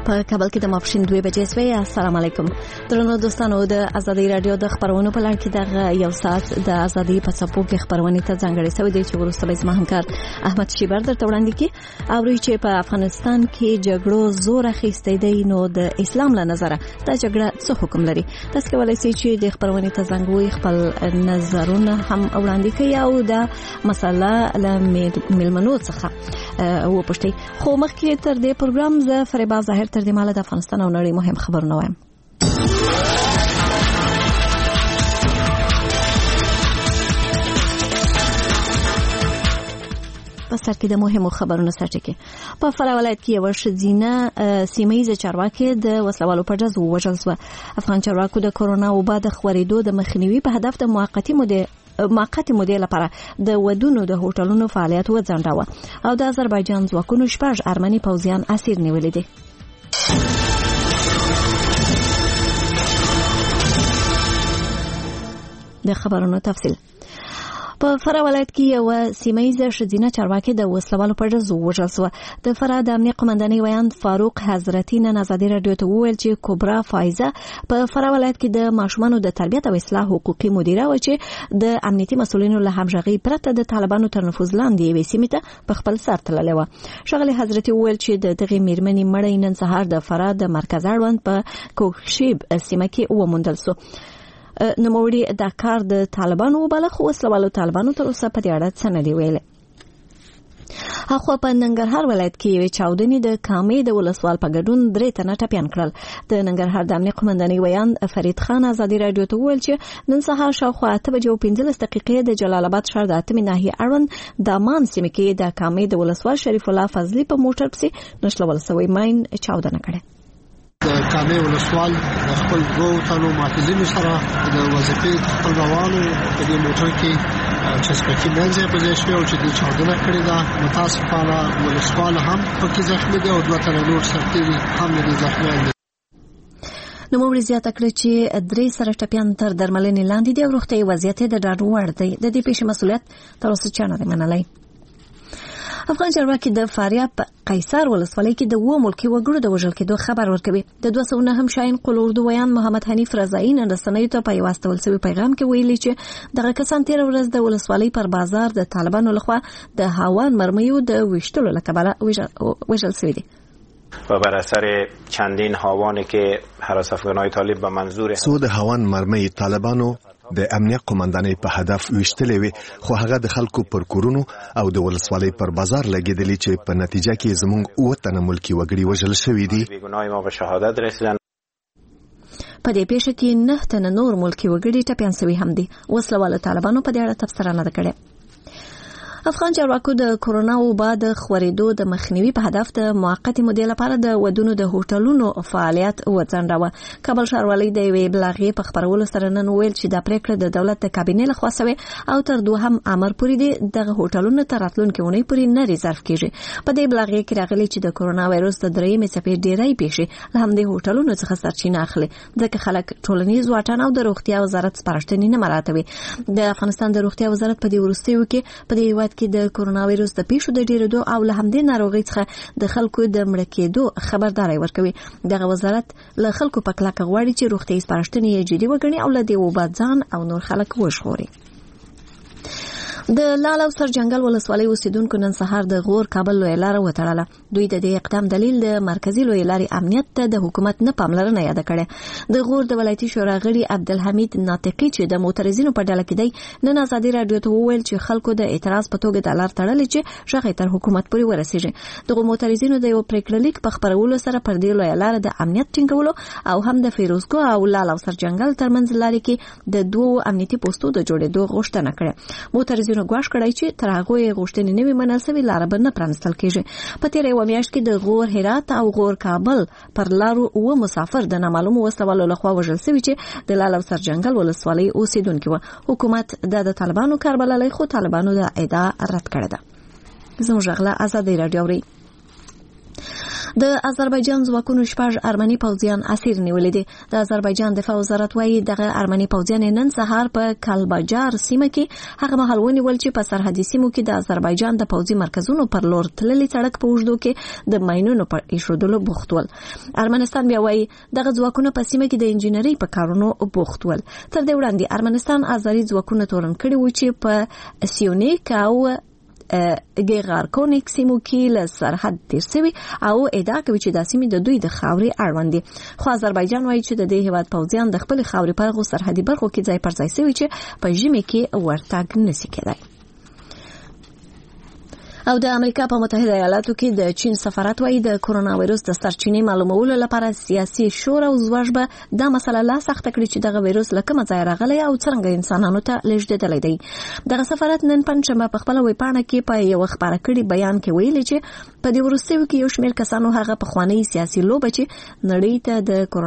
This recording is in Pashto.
په کابل کې د ماپښین 2 بجې سوی. السلام علیکم درنو دوستانو، د ازادي رادیو د خبرونو په لړ کې د یو ساعت د ازادي په څپو کې خبرونه ته ځانګړې شوې دي چې وروسته به زما همکار احمد شیبر درته وړاندې کړي. اوري چې په افغانستان کې جګړو زور اخیستی دی، نو د اسلام له نظره دا جګړه څه حکم لري؟ تاسو کولای شئ چې د خبرونه ته زنګوي خپل نظرونه هم وړاندې کړئ او دا مسله له ملمنو څخه وپوښتئ. خو مخکې تر دې پروګرام زه فریبا ظاهر تر دې ماله د افغانستان او نړۍ مهم خبرونه وایم. په سر کې د مهمو خبرونو سرټکی. په فراه ولایت کې یو ښځینه سیمه‌ییزه چارواکي د وسلوالو په ډز ووژل شوه. افغان چارواکو د کورونا وبا د خورېدو د مخنیوي په هدف د موقتي مودې لپاره د ودونو د هوټلونو فعالیت وځنډاوه او د آذربایجان ځواکونو 6 ارمني پوځیان اسیر نیولي دي. د خبرونو تفصیل. په فراه ولایت کې یو سیمه‌ییزه ښځینه چارواکي د وسلوالو په ډز ووژل شوه. د فراه د امنیت قومندانۍ ویاند فاروق حضرتي نن ازادي رادیو ته وویل چې کبرا فایزه په فراه ولایت کې د ماشومانو د تربیت او اصلاح حقوقي مدیره و چې د امنیتي مسؤلینو له همغږۍ پرته د طالبانو تر نفوذ لاندې یوې سیمې ته په خپل سر تللې وه. ښاغلي حضرتي وویل چې د دغې میرمنې مړی نن سهار د فراه د مرکز اړوند په کوکشیب سیمه کې وموندل شو. نوموړي دا کار د طالبانو وباله، خو وسلوالو طالبانو تر اوسه په دې اړه څه نه دي ویلي. اخوا په ننګرهار ولایت کې یو چاودنې د کامې د ولسوال په ګډون 3 تنه ټپیان کړل. د ننګرهار د امنیت قومندانۍ ویاند فرید خان ازادي رادیو ته وویل چې نن سهار شاوخوا 8:15 د جلال آباد ښار د 8 ناحیه اړوند د امان سیمه کې د کامې د ولسوال شریف الله فضلي په موټر پسې نښلول شوی ماین چاودنه کړه. د کامې ولسوال د خپل دوه تنو محافظینو سره د وظیفې خپل روانو په دې موټر کې چې سپکې منځه په ځای شوی او چې د چاودنه کړې ده. متاسفانه ولسوال هم پکې زخمي دی او 2 تنه نور سرتیري هم دې زخمي دي. نوموړي زیاته کړه چې 3 سره ټپیان تر درملنې لاندې دي او روغتیايي وضعیت د ډاډ وړ دی. د دې پیښې مسؤلیت تر اوسه چا نه دی منلی. افغان چارواکي د فاریاب قیصر ولسوالۍ کې د 2 ملکي وګړو د وژل کېدو خبر ورکوي. د 209 شاهین قلوردو ویان محمد حنیف رضایی نن رسنیو ته په یو واستول شوی پیغام کې ویلي چې دغه کسان تیر ورځ د ولسوالۍ پر بازار د طالبانو لخوا د هاوان مرمیو د وشتلو له کبله وژل شوی دي. و بر اثر چندین هاوانی که هراس افغانای طالب به منظور سود هاوان مرمی طالبانو د امنیت قومندانۍ په هدف وشتلې وي، خو هغه د خلکو پر کورونو او د ولسوالۍ پر بازار لګیدلې چې په نتیجه کې زموږ 2 تنه ملکی وګړي وژل شوي دي. بیگناه ما به شهادت رسیدن. په دې پیښه کې 9 تنه نور ملکی وګړي ټپیان شوي هم دي. وسلوال طالبانو په دې اړه تبصره نه کړې. افغان چارواکو د کورونا وبا د خورېدو د مخنیوي په هدف د موقتي مودې لپاره د ودونو د هوټلونو فعالیت وځنډاوه. کابل ښاروالۍ د یوې بلاغې په خبرولو سره نن ویل چې دا پریکړه د دولت د کابینې لخوا شوې او تر 2 امر پورې دغه هوټلونو ته راتلونکي اونۍ پورې نه ریزرف کیږي. په دې بلاغې کې راغلي چې د کورونا وایروس د 3مې څپې ډېری پیښې له همدې هوټلونو څخه سرچینه اخلي، ځکه خلک ټولنیز واټن او د روغتیا وزارت سپارښتنې نه مراعاتوي. د افغانستان د روغتیا وزارت په دې وروستیو کې په دې هیواد کې د کورونا وایروس د پیښو د ډیرېدو او له همدې ناروغۍ څخه د خلکو د مړ کېدو خبرداري ورکوي. دغه وزارت له خلکو په کلکه غواړي چې روغتیايي سپارښتنې یې جدي وګڼي او له دې وبا ځان او نور خلک وژغوري. د لال او سر جنگل ولسوالۍ اوسیدونکو نن سهار د غور کابل لوی لار وتړله. دوی د دې اقدام دلیل د مرکزی لوی لارې امنیت ته د حکومت نه پاملرنه یاد کړه. د غور د ولایتي شورا غړي عبدالحمید ناطقي چې د موترزینو په ډله کې دی نن ازادي رادیو ته وویل چې خلکو د اعتراض په توګه د لار تړلې چې شغې تر حکومت پورې ورسیږي. دغه موترزینو د یو پریکړه لیک په خبرولو سره پر دې لوی لار د امنیت ټینګولو او هم د فیروزکو او لال او سر جنگل ترمنځ لارې کې د 2 امنیتي پوسټو د جوړېدو غوښتنه کړه. موترزینو ګواښ کړی چې تر هغه غوښتنې نه وي منل شوې لار به نه پرانستل کېږي. په تېره یوه میاشت کې د غور هرات او غور کابل پر لارو 2 مسافر د نامعلومو وسلوالو لخوا وژل شوي چې د لال او سر جنگل ولسوالۍ اوسیدونکي وو. حکومت د طالبانو کار بللی، خو طالبانو د ادعا رد کړې ده. زموږ غلا ازادي رادیو. د آذربایجان ځواکونو 6 ارمني پوځیان اسیر نیولي دي. د آذربایجان دفاع وزارت وايي دغه ارمني پوځیان نن سهار په کالباجار سیمه کې هغه مهال ونیول چې په سرحدي سیمو کې د آذربایجان د پوځي مرکزونو پر لور تللي سړک په اوږدو کې د ماینونو پر ایښودلو بوخت ول. ارمنستان بیا وايي دغه ځواکونه په سیمه کې د انجنیري په کارونو بوخت ول. تر دې وړاندې ارمنستان آزاري ځواکونه تورن کړي و چې په سیونیک او ګیغارکونیک سیمو کې له سرحد تیر شوی او ادعا کوي چې د سیمې د دوی د خاورې اړوند دي. خو آذربایجان وايي چې د دې هیواد پوځیان د خپل خاورې په هغو سرحدي برخو کې ځای پر ځای شوي چې په ژمي کې ورتګ نشي کېدای. او د امریکا په متحده ایالاتو کې د چین سفارت وايي د کرونا وایروس د سرچینې معلومولو لپاره سیاسي شور او زوج به دا مسله لا سخت کړي چې دغه وایروس له کومه ځای راغلی او څنګه انسانانو ته لیږدېدلی دی. دغه سفارت نن پنځمه په خپل ویبپاڼه کې په یو خبره کړي بیان کې ویلي چې په دې وروستیو کې یو شمېر کسانو هغه په خواني سیاسي لوبه چې نړۍ ته د